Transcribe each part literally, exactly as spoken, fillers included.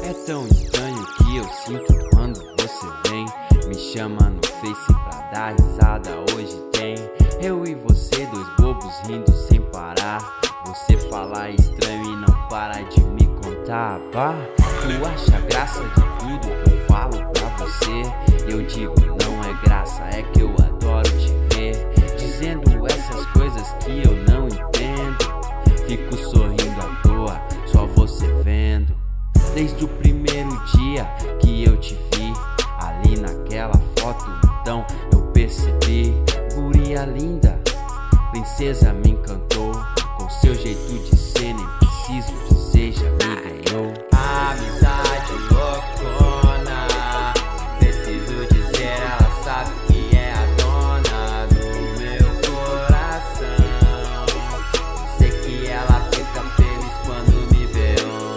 É tão estranho que eu sinto quando você vem. Me chama no Face pra dar risada, hoje tem eu e você, dois bobos rindo sem parar. Você fala estranho e não para de me contar. Bah, tu acha graça de tudo que eu falo pra você? Eu digo não é graça, é que eu adoro te ver dizendo essas coisas que eu não entendo. Fico sorrindo à toa, só você vendo. Desde o primeiro dia que eu te vi ali naquela foto, então eu percebi. Guria linda, princesa me encantou. Com seu jeito de ser, nem preciso dizer, já me ganhou. Amizade loucona, preciso dizer, ela sabe que é a dona do meu coração. Sei que ela fica feliz quando me vê.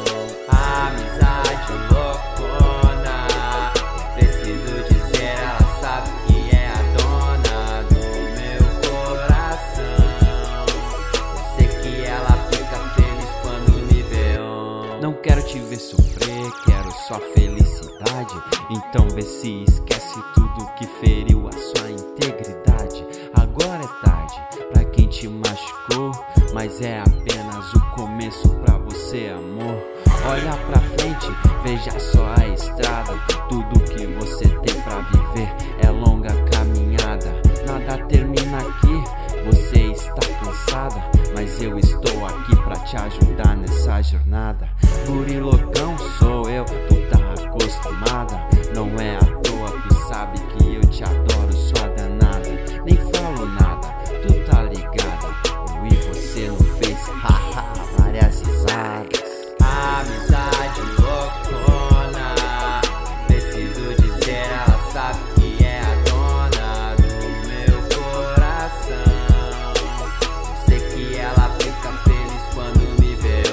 Amizade loucona, preciso dizer, ela sabe que é a dona do meu coração. Sei que ela fica feliz quando me vê. Não quero te ver sofrer, quero só felicidade. Então vê se esquece tudo que feriu a sua integridade. Agora é tarde pra quem te machucou, mas é apenas o começo pra você, amor. Olha pra frente, veja só a estrada. Tudo que você tem pra viver é longa caminhada. Nada termina aqui, você está cansada, mas eu estou aqui pra te ajudar nessa jornada. Guri loucão sou eu, tu tá acostumada. Não é à toa, tu sabe que eu te adoro, sua danada. Nem falo nada, tu tá ligada. Eu e você no Face, haha, várias risadas. Amizade loucona, preciso dizer, ela sabe que é a dona do meu coração. Sei que ela fica feliz quando me vê.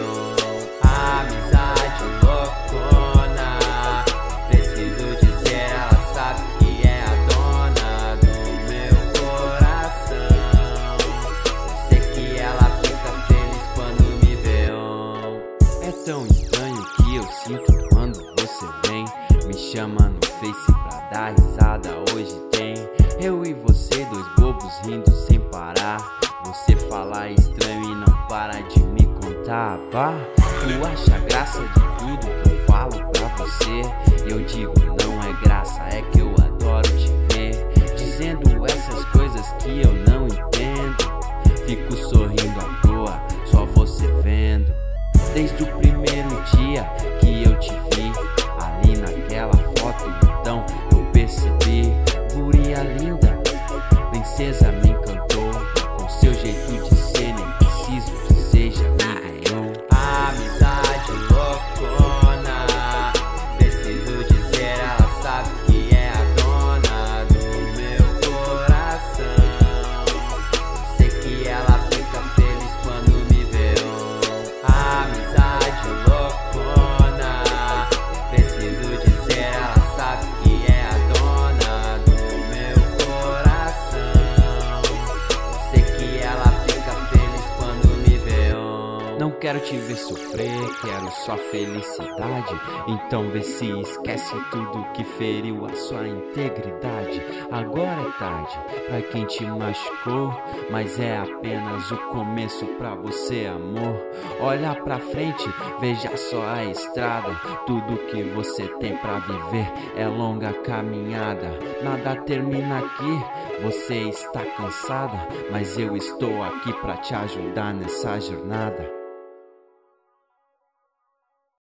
Amizade loucona, preciso dizer, ela sabe que é a dona do meu coração. Sei que ela fica feliz quando me vê. É tão estranho que eu sinto quando você vem. Me chama no Face pra dar risada, hoje tem eu e você, dois bobos rindo sem parar. Você fala estranho e não para de me contar. Bah, tu acha graça de tudo que eu falo pra você? Eu digo não é graça, é que eu adoro te ver dizendo essas coisas que eu não entendo. Fico sorrindo à toa, só você vendo. Desde o primeiro dia que eu te vi ali naquela foto, então eu percebi. Guria linda, princesa me encantou. Com seu jeito de ser, nem preciso dizer, já me ganhou. Amizade loucona, preciso dizer, ela sabe que é a dona do meu coração. Sei que ela fica feliz quando me vê. Amizade loucona, preciso dizer, ela sabe que é a dona do meu coração. Sei que ela fica feliz quando me vê. Não quero te ver sofrer, quero só felicidade. Então vê se esquece tudo que feriu a sua integridade. Agora é tarde pra quem te machucou, mas é apenas o começo pra você, amor. Olha pra frente, veja só a estrada. Tudo que você tem pra viver é longa caminhada. Nada termina aqui, você está cansada, mas eu estou aqui pra te ajudar nessa jornada.